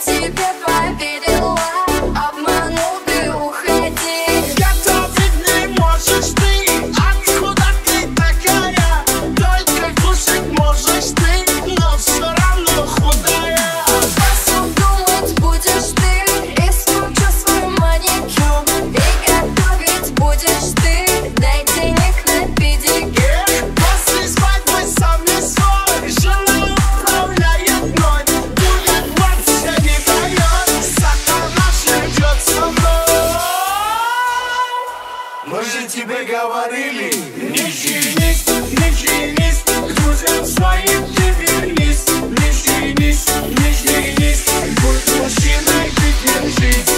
тебе поверила, обманул, ты уходи. Готовить не можешь ты, откуда ты такая? Только кушать можешь ты, но все равно худая. Посуд думать будешь ты, испорчу свой маникюр. И готовить будешь ты, дай денег на педикюр. После свадьбы сам не свой, жена управляет мной. Будет маться не дает, сатана живет со мной. Мы же тебе говорили, не женись, не женись, к друзьям своим ты вернись. Не женись, не женись, будь мужчиной, ты держись.